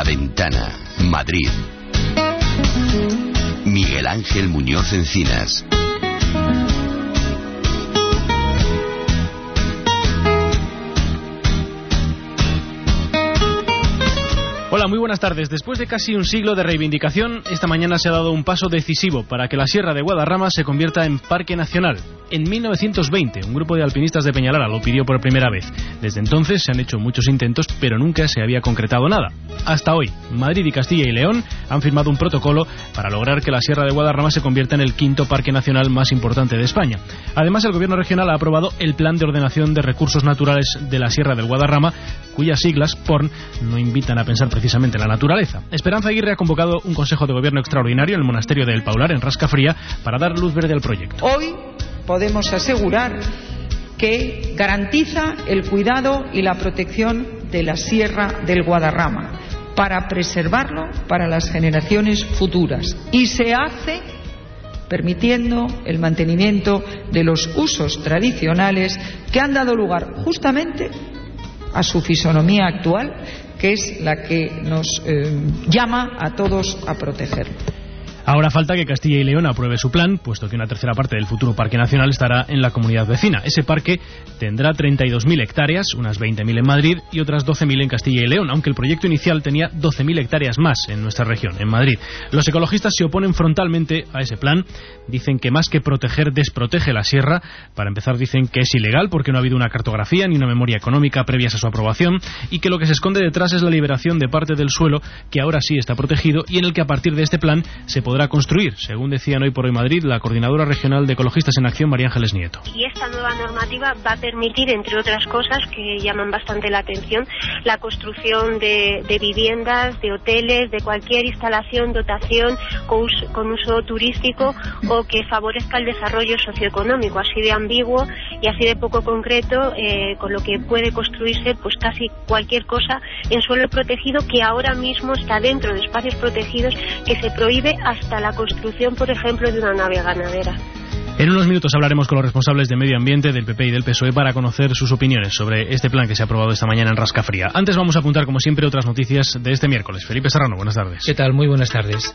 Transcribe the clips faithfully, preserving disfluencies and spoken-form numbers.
La Ventana, Madrid. Miguel Ángel Muñoz Encinas. Hola, muy buenas tardes. Después de casi un siglo de reivindicación, esta mañana se ha dado un paso decisivo para que la Sierra de Guadarrama se convierta en Parque Nacional. En mil novecientos veinte, un grupo de alpinistas de Peñalara lo pidió por primera vez. Desde entonces se han hecho muchos intentos, pero nunca se había concretado nada. Hasta hoy, Madrid y Castilla y León han firmado un protocolo para lograr que la Sierra de Guadarrama se convierta en el quinto parque nacional más importante de España. Además, el gobierno regional ha aprobado el Plan de Ordenación de Recursos Naturales de la Sierra del Guadarrama, cuyas siglas, P O R N, no invitan a pensar precisamente en la naturaleza. Esperanza Aguirre ha convocado un consejo de gobierno extraordinario en el monasterio de El Paular, en Rascafría, para dar luz verde al proyecto. Hoy podemos asegurar que garantiza el cuidado y la protección de la Sierra del Guadarrama para preservarlo para las generaciones futuras, y se hace permitiendo el mantenimiento de los usos tradicionales que han dado lugar justamente a su fisonomía actual, que es la que nos eh, llama a todos a protegerlo. Ahora falta que Castilla y León apruebe su plan, puesto que una tercera parte del futuro parque nacional estará en la comunidad vecina. Ese parque tendrá treinta y dos mil hectáreas, unas veinte mil en Madrid y otras doce mil en Castilla y León, aunque el proyecto inicial tenía doce mil hectáreas más en nuestra región, en Madrid. Los ecologistas se oponen frontalmente a ese plan. Dicen que más que proteger, desprotege la sierra. Para empezar, dicen que es ilegal porque no ha habido una cartografía ni una memoria económica previas a su aprobación, y que lo que se esconde detrás es la liberación de parte del suelo que ahora sí está protegido y en el que a partir de este plan se podrá podrá construir, según decían Hoy por Hoy Madrid la coordinadora regional de Ecologistas en Acción, María Ángeles Nieto. Y esta nueva normativa va a permitir, entre otras cosas que llaman bastante la atención, la construcción de, de viviendas, de hoteles, de cualquier instalación, dotación con uso, con uso turístico o que favorezca el desarrollo socioeconómico, así de ambiguo y así de poco concreto, eh, con lo que puede construirse pues casi cualquier cosa en suelo protegido que ahora mismo está dentro de espacios protegidos, que se prohíbe hasta la construcción, por ejemplo, de una nave ganadera. En unos minutos hablaremos con los responsables de Medio Ambiente del P P y del P S O E para conocer sus opiniones sobre este plan que se ha aprobado esta mañana en Rascafría. Antes vamos a apuntar, como siempre, otras noticias de este miércoles. Felipe Serrano, buenas tardes. ¿Qué tal? Muy buenas tardes.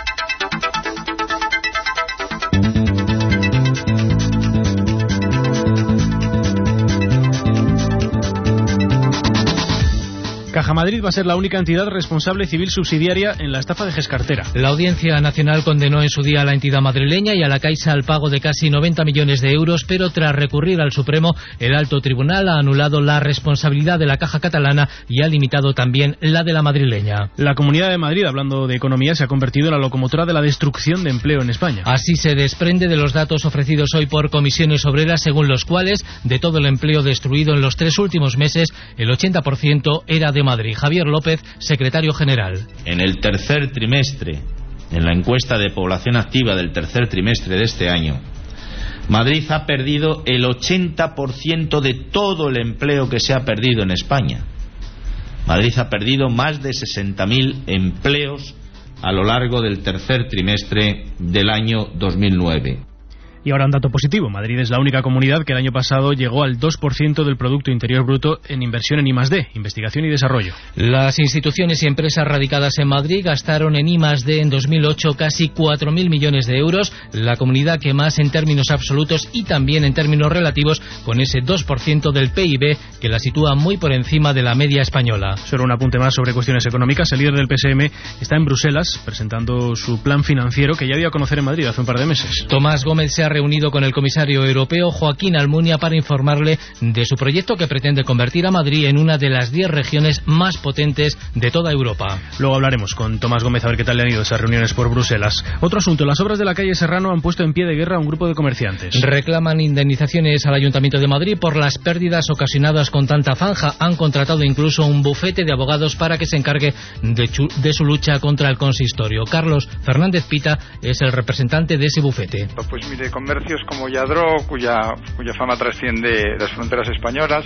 Caja Madrid va a ser la única entidad responsable civil subsidiaria en la estafa de Gescartera. La Audiencia Nacional condenó en su día a la entidad madrileña y a la Caixa al pago de casi noventa millones de euros, pero tras recurrir al Supremo, el Alto Tribunal ha anulado la responsabilidad de la Caja catalana y ha limitado también la de la madrileña. La Comunidad de Madrid, hablando de economía, se ha convertido en la locomotora de la destrucción de empleo en España. Así se desprende de los datos ofrecidos hoy por Comisiones Obreras, según los cuales, de todo el empleo destruido en los tres últimos meses, el ochenta por ciento era de Madrid. Javier López, secretario general. En el tercer trimestre, en la encuesta de población activa del tercer trimestre de este año, Madrid ha perdido el ochenta por ciento de todo el empleo que se ha perdido en España. Madrid ha perdido más de sesenta mil empleos a lo largo del tercer trimestre del año dos mil nueve. Y ahora un dato positivo. Madrid es la única comunidad que el año pasado llegó al dos por ciento del Producto Interior Bruto en inversión en I más D, investigación y desarrollo. Las instituciones y empresas radicadas en Madrid gastaron en I más D en dos mil ocho casi cuatro mil millones de euros, la comunidad que más en términos absolutos y también en términos relativos, con ese dos por ciento del P I B que la sitúa muy por encima de la media española. Solo un apunte más sobre cuestiones económicas. El líder del P S M está en Bruselas presentando su plan financiero que ya dio a conocer en Madrid hace un par de meses. Tomás Gómez se ha reunido con el comisario europeo Joaquín Almunia para informarle de su proyecto que pretende convertir a Madrid en una de las diez regiones más potentes de toda Europa. Luego hablaremos con Tomás Gómez a ver qué tal le han ido esas reuniones por Bruselas. Otro asunto, las obras de la calle Serrano han puesto en pie de guerra a un grupo de comerciantes. Reclaman indemnizaciones al Ayuntamiento de Madrid por las pérdidas ocasionadas con tanta zanja. Han contratado incluso un bufete de abogados para que se encargue de, chu- de su lucha contra el consistorio. Carlos Fernández Pita es el representante de ese bufete. Pues mire, comercios como Yadro, cuya, cuya fama trasciende las fronteras españolas,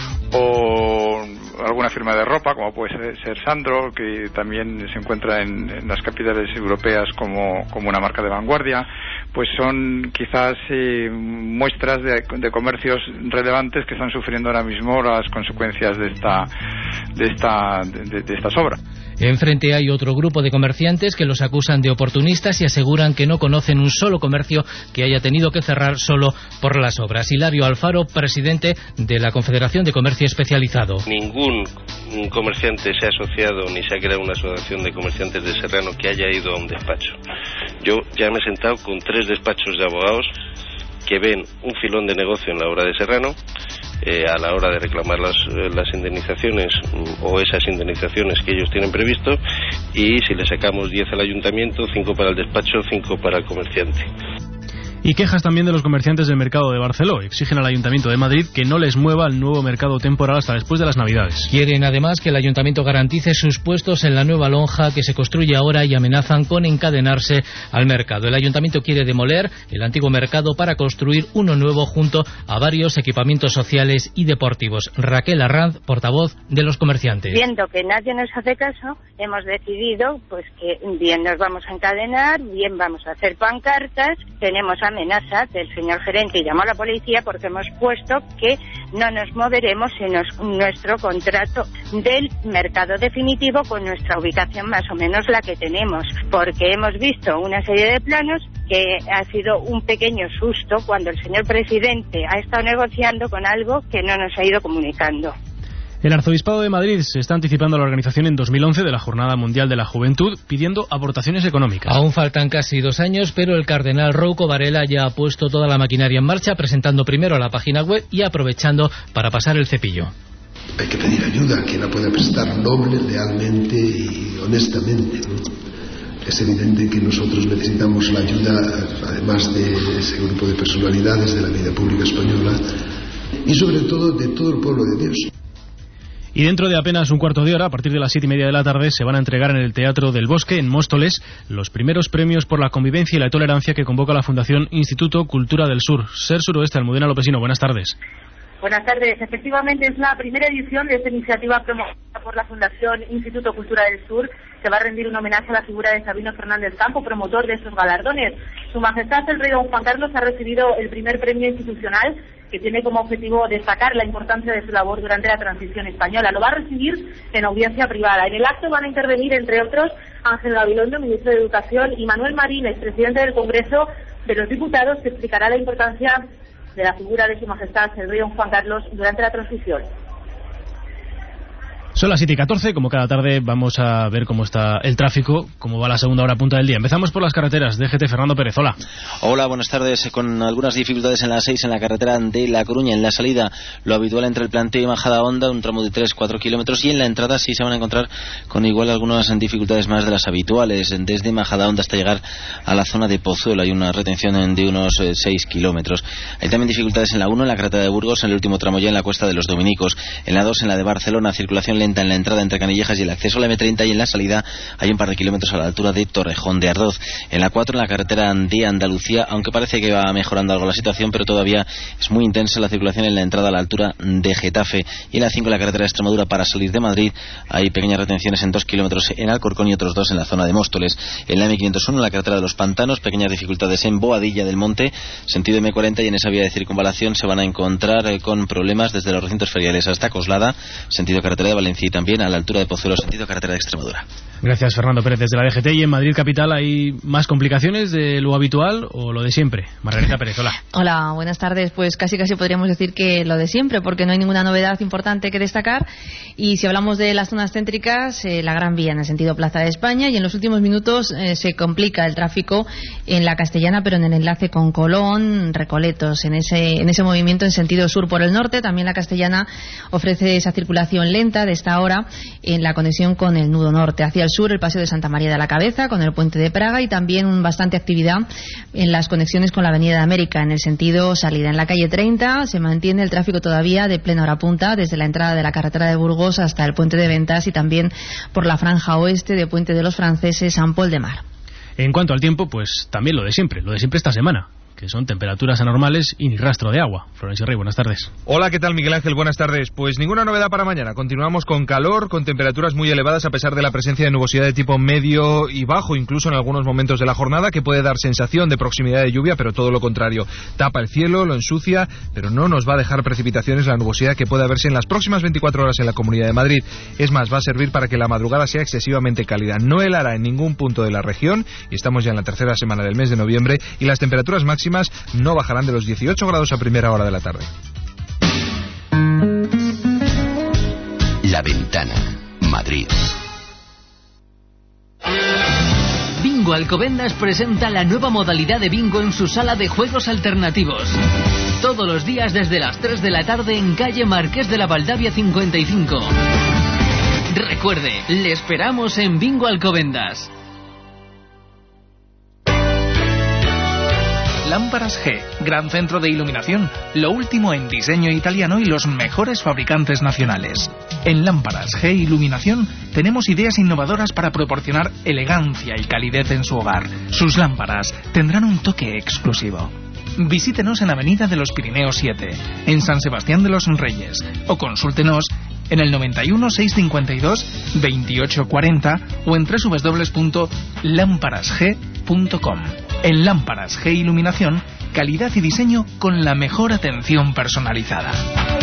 o alguna firma de ropa, como puede ser Sandro, que también se encuentra en, en las capitales europeas como, como una marca de vanguardia, pues son quizás eh, muestras de, de comercios relevantes que están sufriendo ahora mismo las consecuencias de esta, de esta, de, de estas obras. Enfrente hay otro grupo de comerciantes que los acusan de oportunistas y aseguran que no conocen un solo comercio que haya tenido que cerrar solo por las obras. Hilario Alfaro, presidente de la Confederación de Comercio Especializado. Ningún comerciante se ha asociado ni se ha creado una asociación de comerciantes de Serrano que haya ido a un despacho. Yo ya me he sentado con tres despachos de abogados que ven un filón de negocio en la obra de Serrano eh, a la hora de reclamar las, las indemnizaciones o esas indemnizaciones que ellos tienen previsto, y si le sacamos diez al ayuntamiento, cinco para el despacho, cinco para el comerciante. Y quejas también de los comerciantes del mercado de Barceló. Exigen al Ayuntamiento de Madrid que no les mueva el nuevo mercado temporal hasta después de las Navidades. Quieren además que el Ayuntamiento garantice sus puestos en la nueva lonja que se construye ahora y amenazan con encadenarse al mercado. El Ayuntamiento quiere demoler el antiguo mercado para construir uno nuevo junto a varios equipamientos sociales y deportivos. Raquel Arranz, portavoz de los comerciantes. Viendo que nadie nos hace caso, hemos decidido pues que bien nos vamos a encadenar, bien vamos a hacer pancartas. Tenemos amenaza del señor gerente y llamó a la policía porque hemos puesto que no nos moveremos en nos, nuestro contrato del mercado definitivo con nuestra ubicación más o menos la que tenemos, porque hemos visto una serie de planos que ha sido un pequeño susto cuando el señor presidente ha estado negociando con algo que no nos ha ido comunicando. El Arzobispado de Madrid se está anticipando a la organización en dos mil once de la Jornada Mundial de la Juventud, pidiendo aportaciones económicas. Aún faltan casi dos años, pero el cardenal Rouco Varela ya ha puesto toda la maquinaria en marcha, presentando primero la página web y aprovechando para pasar el cepillo. Hay que pedir ayuda a quien la pueda prestar noble, lealmente y honestamente, ¿no? Es evidente que nosotros necesitamos la ayuda, además de ese grupo de personalidades de la vida pública española y sobre todo de todo el pueblo de Dios. Y dentro de apenas un cuarto de hora, a partir de las siete y media de la tarde, se van a entregar en el Teatro del Bosque, en Móstoles, los primeros premios por la convivencia y la tolerancia que convoca la Fundación Instituto Cultura del Sur. Ser Suroeste, Almudena Lopesino, buenas tardes. Buenas tardes. Efectivamente, es la primera edición de esta iniciativa promovida por la Fundación Instituto Cultura del Sur, que va a rendir un homenaje a la figura de Sabino Fernández Campo, promotor de estos galardones. Su Majestad el Rey Don Juan Carlos ha recibido el primer premio institucional, que tiene como objetivo destacar la importancia de su labor durante la transición española. Lo va a recibir en audiencia privada. En el acto van a intervenir, entre otros, Ángel Gabilondo, ministro de Educación, y Manuel Marín, expresidente del Congreso de los Diputados, que explicará la importancia de la figura de Su Majestad el Rey Don Juan Carlos durante la transición. Son las siete y catorce, como cada tarde vamos a ver cómo está el tráfico, cómo va la segunda hora punta del día. Empezamos por las carreteras. D G T, Fernando Pérez, hola. Hola, buenas tardes. Con algunas dificultades en la seis en la carretera de La Coruña. En la salida, lo habitual entre el planteo y Majadahonda, un tramo de tres a cuatro kilómetros, y en la entrada sí se van a encontrar con igual algunas dificultades más de las habituales. Desde Majadahonda hasta llegar a la zona de Pozuelo hay una retención de unos seis kilómetros. Hay también dificultades en la uno, en la carretera de Burgos, en el último tramo ya en la Cuesta de los Dominicos. En la dos, en la de Barcelona, circulación lenta en la entrada entre Canillejas y el acceso a la eme treinta, y en la salida hay un par de kilómetros a la altura de Torrejón de Ardoz. En la cuatro, en la carretera de Andalucía, aunque parece que va mejorando algo la situación, pero todavía es muy intensa la circulación en la entrada a la altura de Getafe. Y en la cinco, en la carretera de Extremadura, para salir de Madrid, hay pequeñas retenciones en dos kilómetros en Alcorcón y otros dos en la zona de Móstoles. En la eme quinientos uno, en la carretera de los Pantanos, pequeñas dificultades en Boadilla del Monte, sentido eme cuarenta, y en esa vía de circunvalación se van a encontrar con problemas desde los recintos feriales hasta Coslada, sentido carretera de Valencia, y también a la altura de Pozuelo, sentido carretera de Extremadura. Gracias, Fernando Pérez, desde la D G T. ¿Y en Madrid capital hay más complicaciones de lo habitual o lo de siempre? Margarita Pérez, hola. Hola, buenas tardes. Pues casi casi podríamos decir que lo de siempre, porque no hay ninguna novedad importante que destacar. Y si hablamos de las zonas céntricas, eh, la Gran Vía en el sentido Plaza de España, y en los últimos minutos eh, se complica el tráfico en la Castellana, pero en el enlace con Colón, Recoletos, en ese, en ese movimiento en sentido sur por el norte. También la Castellana ofrece esa circulación lenta de esta hora en la conexión con el nudo norte. Hacia el sur, el paseo de Santa María de la Cabeza con el puente de Praga, y también bastante actividad en las conexiones con la Avenida de América en el sentido salida. En la calle treinta se mantiene el tráfico todavía de plena hora punta desde la entrada de la carretera de Burgos hasta el puente de Ventas, y también por la franja oeste de Puente de los Franceses, San Pol de Mar. En cuanto al tiempo, pues también lo de siempre, lo de siempre esta semana, que son temperaturas anormales y ni rastro de agua. Florencio Rey, buenas tardes. Hola, ¿qué tal, Miguel Ángel? Buenas tardes. Pues ninguna novedad para mañana. Continuamos con calor, con temperaturas muy elevadas a pesar de la presencia de nubosidad de tipo medio y bajo, incluso en algunos momentos de la jornada, que puede dar sensación de proximidad de lluvia, pero todo lo contrario. Tapa el cielo, lo ensucia, pero no nos va a dejar precipitaciones la nubosidad que puede haberse en las próximas veinticuatro horas en la Comunidad de Madrid. Es más, va a servir para que la madrugada sea excesivamente cálida. No helará en ningún punto de la región, y estamos ya en la tercera semana del mes de noviembre, y las temperaturas máximas no bajarán de los dieciocho grados a primera hora de la tarde. La Ventana, Madrid. Bingo Alcobendas presenta la nueva modalidad de bingo en su sala de juegos alternativos. Todos los días desde las tres de la tarde en calle Marqués de la Valdavia cincuenta y cinco. Recuerde, le esperamos en Bingo Alcobendas. Lámparas G, gran centro de iluminación, lo último en diseño italiano y los mejores fabricantes nacionales. En Lámparas G Iluminación tenemos ideas innovadoras para proporcionar elegancia y calidez en su hogar. Sus lámparas tendrán un toque exclusivo. Visítenos en Avenida de los Pirineos siete, en San Sebastián de los Reyes, o consúltenos en el noventa y uno, seiscientos cincuenta y dos, veintiocho cuarenta o en doble u doble u doble u punto lámparas g punto com. En Lámparas G Iluminación, calidad y diseño con la mejor atención personalizada.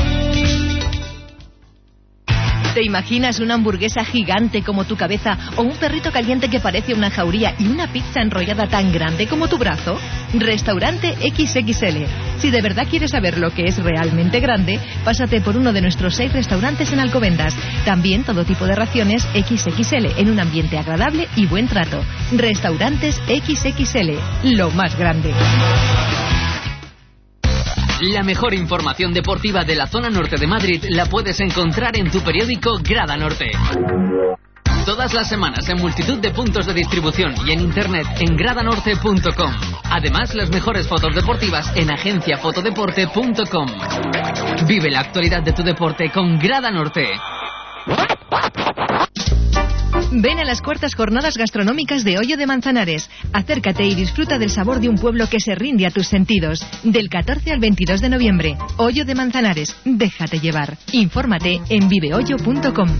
¿Te imaginas una hamburguesa gigante como tu cabeza o un perrito caliente que parece una jauría y una pizza enrollada tan grande como tu brazo? Restaurante equis equis ele. Si de verdad quieres saber lo que es realmente grande, pásate por uno de nuestros seis restaurantes en Alcobendas. También todo tipo de raciones equis equis ele en un ambiente agradable y buen trato. Restaurantes equis equis ele, lo más grande. La mejor información deportiva de la zona norte de Madrid la puedes encontrar en tu periódico Grada Norte. Todas las semanas en multitud de puntos de distribución y en internet en gradanorte punto com. Además, las mejores fotos deportivas en agencia fotodeporte punto com. Vive la actualidad de tu deporte con Grada Norte. Ven a las cuartas jornadas gastronómicas de Hoyo de Manzanares. Acércate y disfruta del sabor de un pueblo que se rinde a tus sentidos. Del catorce al veintidós de noviembre. Hoyo de Manzanares. Déjate llevar. Infórmate en vivehoyo punto com.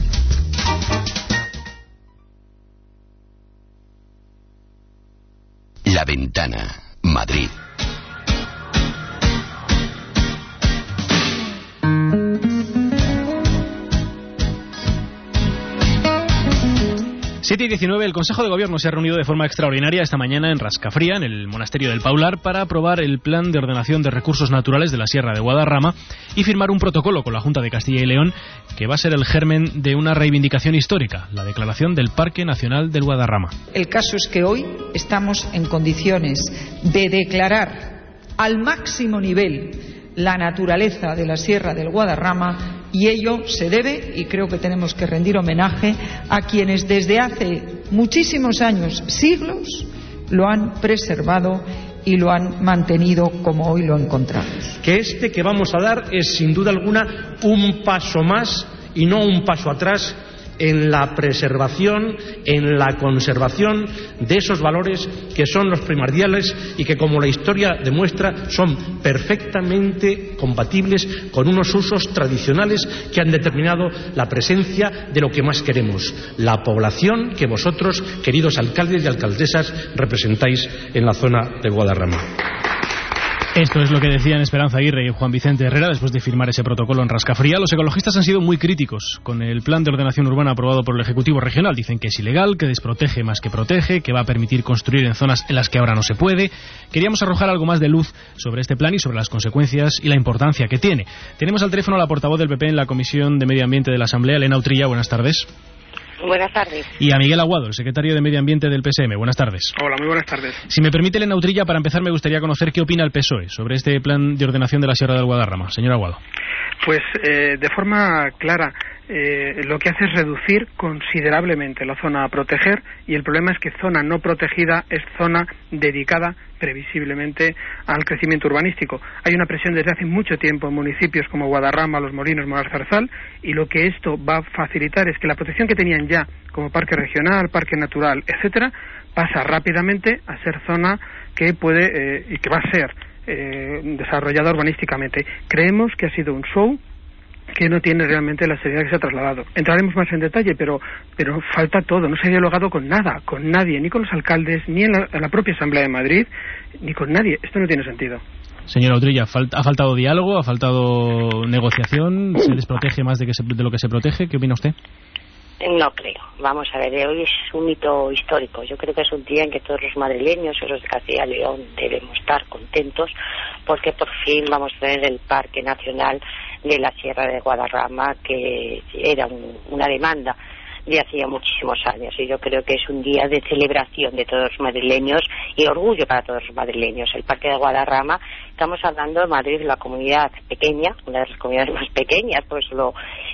La Ventana, Madrid. siete y diecinueve, el Consejo de Gobierno se ha reunido de forma extraordinaria esta mañana en Rascafría, en el Monasterio del Paular, para aprobar el Plan de Ordenación de Recursos Naturales de la Sierra de Guadarrama y firmar un protocolo con la Junta de Castilla y León que va a ser el germen de una reivindicación histórica, la declaración del Parque Nacional del Guadarrama. El caso es que hoy estamos en condiciones de declarar al máximo nivel la naturaleza de la Sierra del Guadarrama, y ello se debe, y creo que tenemos que rendir homenaje a quienes desde hace muchísimos años, siglos, lo han preservado y lo han mantenido como hoy lo encontramos. Que este que vamos a dar es sin duda alguna un paso más y no un paso atrás en la preservación, en la conservación de esos valores que son los primordiales y que, como la historia demuestra, son perfectamente compatibles con unos usos tradicionales que han determinado la presencia de lo que más queremos, la población que vosotros, queridos alcaldes y alcaldesas, representáis en la zona de Guadarrama. Esto es lo que decían Esperanza Aguirre y Juan Vicente Herrera después de firmar ese protocolo en Rascafría. Los ecologistas han sido muy críticos con el plan de ordenación urbana aprobado por el Ejecutivo Regional. Dicen que es ilegal, que desprotege más que protege, que va a permitir construir en zonas en las que ahora no se puede. Queríamos arrojar algo más de luz sobre este plan y sobre las consecuencias y la importancia que tiene. Tenemos al teléfono a la portavoz del P P en la Comisión de Medio Ambiente de la Asamblea, Elena Utrilla. Buenas tardes. Buenas tardes. Y a Miguel Aguado, el secretario de Medio Ambiente del P S M. Buenas tardes. Hola, muy buenas tardes. Si me permite, Elena Utrilla, para empezar me gustaría conocer qué opina el P S O E sobre este plan de ordenación de la Sierra del Guadarrama. Señor Aguado. Pues eh, de forma clara, eh, lo que hace es reducir considerablemente la zona a proteger, y el problema es que zona no protegida es zona dedicada previsiblemente al crecimiento urbanístico. Hay una presión desde hace mucho tiempo en municipios como Guadarrama, Los Molinos, Monarzarzal, y lo que esto va a facilitar es que la protección que tenían ya como parque regional, parque natural, etcétera, pasa rápidamente a ser zona que puede eh, y que va a ser eh, desarrollada urbanísticamente. Creemos que ha sido un show que no tiene realmente la seriedad que se ha trasladado. Entraremos más en detalle, pero pero falta todo. No se ha dialogado con nada, con nadie, ni con los alcaldes, ni en la, en la propia Asamblea de Madrid, ni con nadie. Esto no tiene sentido. Señora Utrilla, ¿ha faltado diálogo? ¿Ha faltado negociación? ¿Se les protege más de, que se, de lo que se protege? ¿Qué opina usted? No creo. Vamos a ver, hoy es un hito histórico. Yo creo que es un día en que todos los madrileños y los de Castilla y León debemos estar contentos porque por fin vamos a tener el Parque Nacional de la Sierra de Guadarrama, que era un, una demanda de hacía muchísimos años, y yo creo que es un día de celebración de todos los madrileños y orgullo para todos los madrileños. El Parque de Guadarrama, estamos hablando de Madrid, la comunidad pequeña, una de las comunidades más pequeñas, pues lo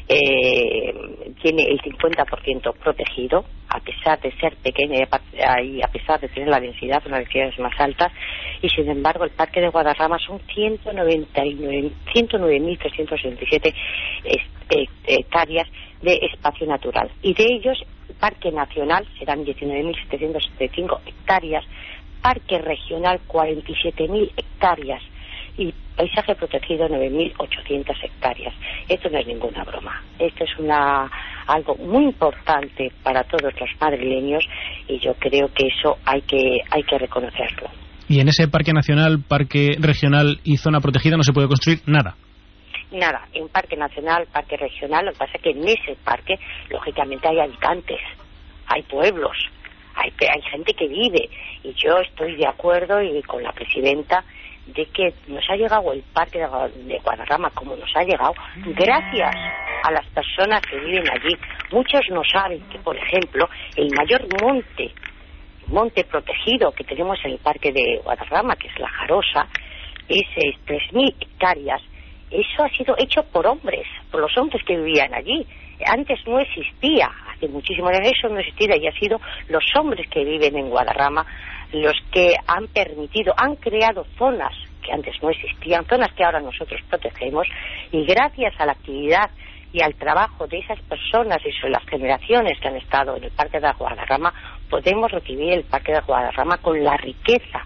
eh, tiene el cincuenta por ciento protegido, a pesar de ser pequeña y a pesar de tener la densidad, una de las densidades más altas, y sin embargo el Parque de Guadarrama son ciento noventa y nueve mil trescientos setenta y siete hectáreas de espacio natural, y de ellos el Parque Nacional serán diecinueve mil setecientos setenta y cinco hectáreas, Parque Regional cuarenta y siete mil hectáreas y Paisaje Protegido nueve mil ochocientas hectáreas. Esto no es ninguna broma, esto es una algo muy importante para todos los madrileños, y yo creo que eso hay que hay que reconocerlo. Y en ese Parque Nacional, Parque Regional y Zona Protegida no se puede construir nada. Nada, en Parque Nacional, Parque Regional, lo que pasa es que en ese parque, lógicamente, hay habitantes, hay pueblos, hay, hay gente que vive, y yo estoy de acuerdo y con la presidenta de que nos ha llegado el Parque de Guadarrama como nos ha llegado gracias a las personas que viven allí. Muchos no saben que, por ejemplo, el mayor monte, monte protegido que tenemos en el Parque de Guadarrama, que es la Jarosa, es tres mil hectáreas. Eso ha sido hecho por hombres, por los hombres que vivían allí. Antes no existía, hace muchísimos años eso no existía, y ha sido los hombres que viven en Guadarrama los que han permitido, han creado zonas que antes no existían, zonas que ahora nosotros protegemos, y gracias a la actividad y al trabajo de esas personas y sobre las generaciones que han estado en el Parque de Guadarrama, podemos recibir el Parque de Guadarrama con la riqueza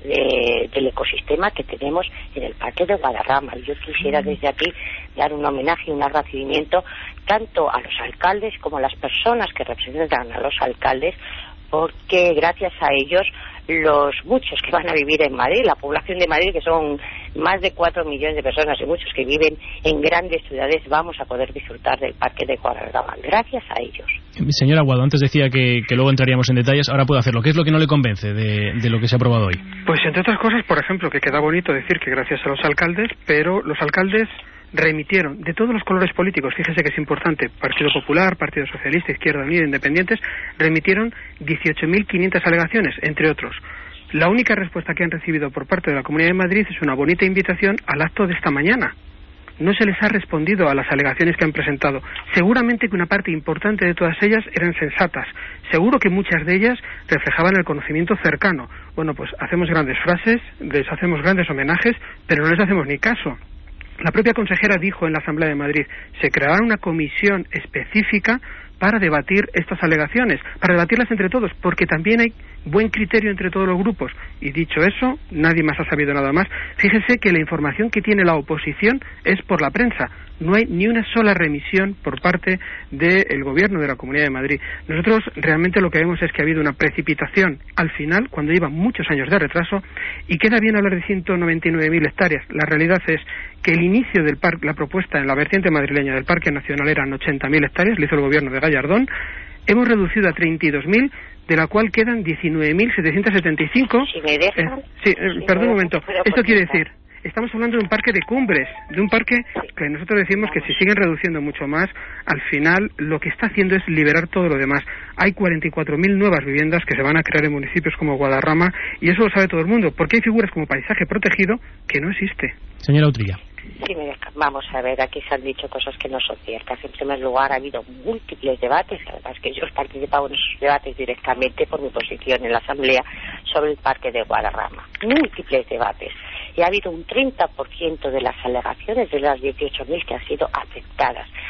De, del ecosistema que tenemos en el Parque de Guadarrama. Y yo quisiera desde aquí dar un homenaje y un agradecimiento tanto a los alcaldes como a las personas que representan a los alcaldes, porque gracias a ellos los muchos que van a vivir en Madrid, la población de Madrid, que son más de cuatro millones de personas y muchos que viven en grandes ciudades, vamos a poder disfrutar del Parque de Guadarrama gracias a ellos. Señora Aguado, antes decía que, que luego entraríamos en detalles, ahora puedo hacerlo. ¿Qué es lo que no le convence de, de lo que se ha aprobado hoy? Pues entre otras cosas, por ejemplo, que queda bonito decir que gracias a los alcaldes, pero los alcaldes remitieron de todos los colores políticos, fíjese que es importante, Partido Popular, Partido Socialista, Izquierda Unida, Independientes, remitieron dieciocho mil quinientas alegaciones, entre otros. La única respuesta que han recibido por parte de la Comunidad de Madrid es una bonita invitación al acto de esta mañana. No se les ha respondido a las alegaciones que han presentado. Seguramente que una parte importante de todas ellas eran sensatas. Seguro que muchas de ellas reflejaban el conocimiento cercano. Bueno, pues hacemos grandes frases, les hacemos grandes homenajes, pero no les hacemos ni caso. La propia consejera dijo en la Asamblea de Madrid, se creará una comisión específica para debatir estas alegaciones, para debatirlas entre todos, porque también hay buen criterio entre todos los grupos. Y dicho eso, nadie más ha sabido nada más. Fíjese que la información que tiene la oposición es por la prensa. No hay ni una sola remisión por parte del gobierno de la Comunidad de Madrid. Nosotros realmente lo que vemos es que ha habido una precipitación al final, cuando lleva muchos años de retraso, y queda bien hablar de ciento noventa y nueve mil hectáreas. La realidad es que el inicio del parque, la propuesta en la vertiente madrileña del Parque Nacional eran ochenta mil hectáreas, lo hizo el gobierno de Gallardón. Hemos reducido a treinta y dos mil, de la cual quedan diecinueve mil setecientos setenta y cinco. Si me dejan, eh, sí, eh, si perdón me un momento. Esto quiere decir, estamos hablando de un parque de cumbres, de un parque que nosotros decimos que si siguen reduciendo mucho más, al final lo que está haciendo es liberar todo lo demás. Hay cuarenta y cuatro mil nuevas viviendas que se van a crear en municipios como Guadarrama, y eso lo sabe todo el mundo, porque hay figuras como paisaje protegido que no existe. Señora Utrilla. Sí, me deja. Vamos a ver, aquí se han dicho cosas que no son ciertas. En primer lugar, ha habido múltiples debates, además que yo he participado en esos debates directamente por mi posición en la Asamblea sobre el Parque de Guadarrama. Múltiples debates. Y ha habido un treinta por ciento de las alegaciones de las dieciocho mil que han sido aceptadas.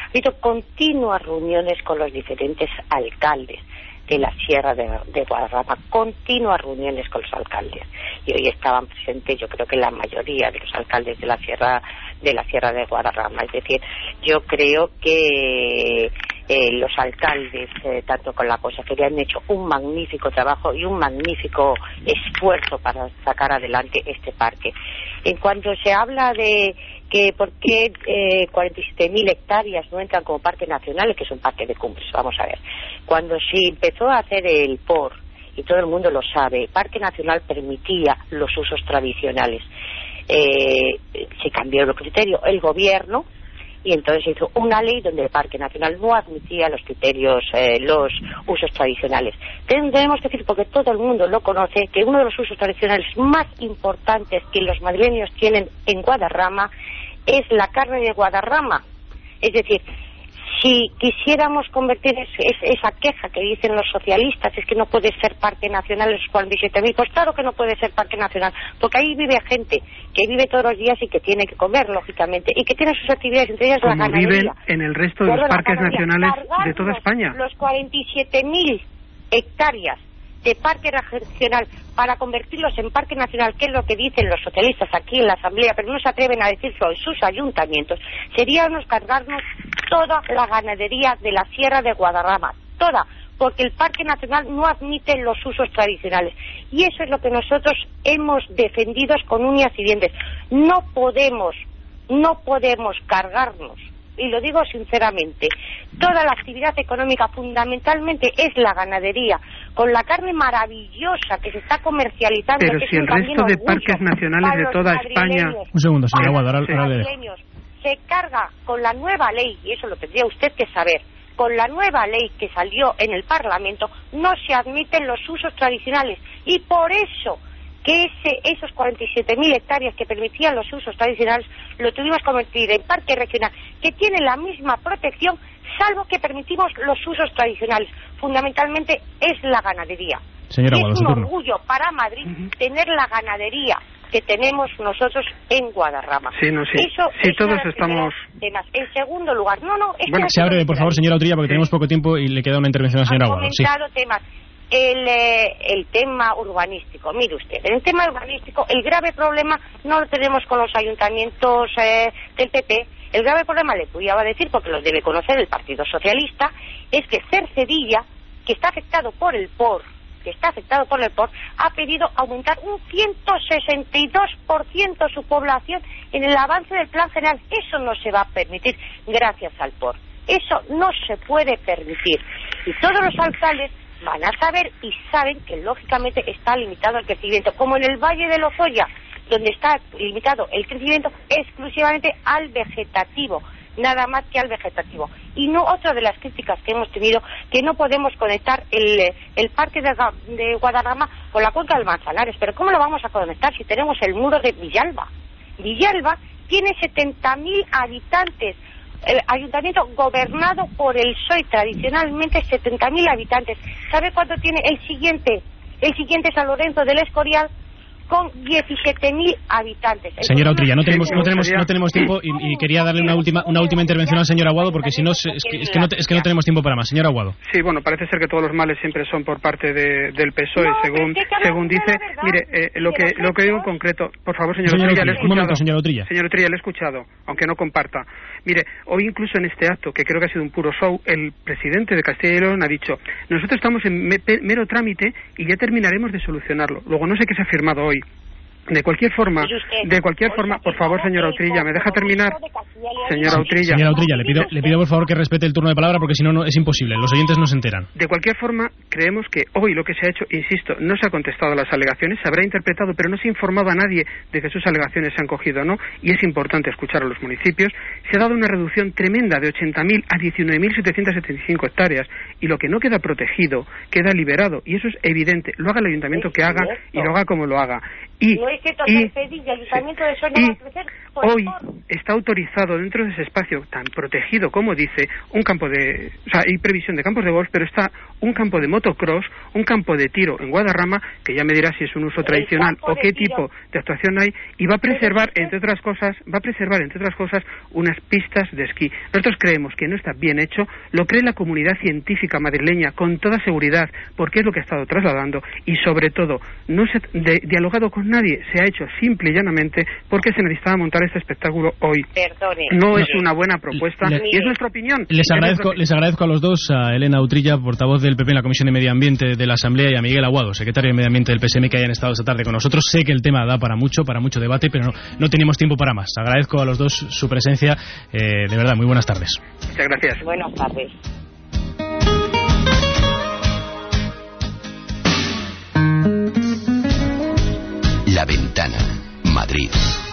Ha habido continuas reuniones con los diferentes alcaldes de la Sierra de, de Guadarrama, continuas reuniones con los alcaldes, y hoy estaban presentes yo creo que la mayoría de los alcaldes de la Sierra de la Sierra de Guadarrama. Es decir, yo creo que eh, los alcaldes, eh, tanto con la consejería, han hecho un magnífico trabajo y un magnífico esfuerzo para sacar adelante este parque. En cuanto se habla de que por qué eh, cuarenta y siete mil hectáreas no entran como parque nacional, que es un parque de cumbres, vamos a ver. Cuando se empezó a hacer el P O R, y todo el mundo lo sabe, el parque nacional permitía los usos tradicionales. Eh, se cambió el criterio, el gobierno, y entonces se hizo una ley donde el parque nacional no admitía los criterios, eh, los usos tradicionales. Tenemos que decir, porque todo el mundo lo conoce, que uno de los usos tradicionales más importantes que los madrileños tienen en Guadarrama es la carne de Guadarrama. Es decir, si quisiéramos convertir es, es, esa queja que dicen los socialistas, es que no puede ser parque nacional esos cuarenta y siete mil, pues claro que no puede ser parque nacional, porque ahí vive gente que vive todos los días y que tiene que comer, lógicamente, y que tiene sus actividades, entre ellas como la ganadería. Viven en el resto de los parques nacionales de toda España. Los cuarenta y siete mil hectáreas de parque regional para convertirlos en parque nacional, que es lo que dicen los socialistas aquí en la Asamblea, pero no se atreven a decirlo en sus ayuntamientos, sería nos cargarnos toda la ganadería de la Sierra de Guadarrama, toda, porque el parque nacional no admite los usos tradicionales, y eso es lo que nosotros hemos defendido con uñas y dientes. No podemos, no podemos cargarnos, y lo digo sinceramente, toda la actividad económica fundamentalmente es la ganadería, con la carne maravillosa que se está comercializando. Pero que si es el resto de parques nacionales de toda España... Un segundo, señora Aguado, ahora, ahora le... se carga con la nueva ley, y eso lo tendría usted que saber, con la nueva ley que salió en el Parlamento, no se admiten los usos tradicionales, y por eso que ese, esos cuarenta y siete mil hectáreas que permitían los usos tradicionales lo tuvimos que convertir en parque regional, que tiene la misma protección, salvo que permitimos los usos tradicionales. Fundamentalmente es la ganadería. Señora y Aguado, es un turno. orgullo para Madrid uh-huh. tener la ganadería que tenemos nosotros en Guadarrama. Sí, no, sí. Eso sí, es todos estamos... temas. En segundo lugar, no, no... Es bueno, que se abre, por favor, señora Utrilla, porque sí. tenemos poco tiempo y le queda una intervención a la señora Aguado. Sí. temas. El, eh, el tema urbanístico, mire usted, en el tema urbanístico el grave problema no lo tenemos con los ayuntamientos eh, del P P, el grave problema, le podía decir porque los debe conocer el Partido Socialista, es que Cercedilla, que está afectado por el P O R, que está afectado por el P O R, ha pedido aumentar un ciento sesenta y dos por ciento su población en el avance del Plan General. Eso no se va a permitir gracias al P O R, eso no se puede permitir, y todos los alcaldes van a saber y saben que lógicamente está limitado el crecimiento, como en el Valle de Lozoya, donde está limitado el crecimiento exclusivamente al vegetativo, nada más que al vegetativo. Y no, otra de las críticas que hemos tenido, que no podemos conectar el, el parque de, de Guadarrama con la cuenca del Manzanares. Pero ¿cómo lo vamos a conectar si tenemos el muro de Villalba? Villalba tiene setenta mil habitantes, el ayuntamiento gobernado por el P S O E, tradicionalmente setenta mil habitantes. ¿Sabe cuánto tiene el siguiente? El siguiente San Lorenzo del Escorial, con diecisiete mil habitantes. Señora Utrilla, no tenemos, no tenemos, no tenemos tiempo y, y quería darle una última, una última intervención al señor Aguado, porque si no, es que, es, que no es que no tenemos tiempo para más. Señor Aguado. Sí, bueno, parece ser que todos los males siempre son por parte de, del P S O E, no, según, según dice. Mire, eh, lo que lo que digo en concreto, por favor, señor señora Utrilla, Utrilla, le he escuchado. un momento, señor Utrilla. Señor Utrilla, le he escuchado, aunque no comparta. Mire, hoy incluso en este acto, que creo que ha sido un puro show, el presidente de Castilla y León ha dicho, nosotros estamos en me, mero trámite y ya terminaremos de solucionarlo. Luego no sé qué se ha firmado hoy. De cualquier forma, de cualquier forma, por favor, señora Utrilla, ¿me deja terminar? Señora Utrilla. Señora Utrilla, le pido, le pido por favor que respete el turno de palabra, porque si no, no es imposible, los oyentes no se enteran. De cualquier forma, creemos que hoy lo que se ha hecho, insisto, no se ha contestado a las alegaciones, se habrá interpretado, pero no se ha informado a nadie de que sus alegaciones se han cogido o no, y es importante escuchar a los municipios. Se ha dado una reducción tremenda de ochenta mil a diecinueve mil setecientos setenta y cinco hectáreas, y lo que no queda protegido, queda liberado, y eso es evidente, lo haga el ayuntamiento que haga y lo haga como lo haga. Y, no es que todo y, el C E D I y el Ayuntamiento de Soria va a crecer. Hoy está autorizado dentro de ese espacio tan protegido como dice un campo de, o sea, hay previsión de campos de golf, pero está un campo de motocross, un campo de tiro en Guadarrama, que ya me dirá si es un uso tradicional o qué tipo de actuación hay, y va a preservar entre otras cosas, va a preservar entre otras cosas unas pistas de esquí. Nosotros creemos que no está bien hecho, lo cree la comunidad científica madrileña con toda seguridad, porque es lo que ha estado trasladando, y sobre todo no se ha de, dialogado con nadie, se ha hecho simple y llanamente porque se necesitaba montar este espectáculo hoy. Perdone. No es una buena propuesta Le, y es nuestra opinión. Les agradezco, les agradezco a los dos, a Elena Utrilla, portavoz del P P en la Comisión de Medio Ambiente de la Asamblea, y a Miguel Aguado, secretario de Medio Ambiente del P S M, que hayan estado esta tarde con nosotros. Sé que el tema da para mucho, para mucho debate, pero no, no tenemos tiempo para más. Agradezco a los dos su presencia. Eh, de verdad, muy buenas tardes. Muchas gracias. Buenas tardes. La Ventana, Madrid.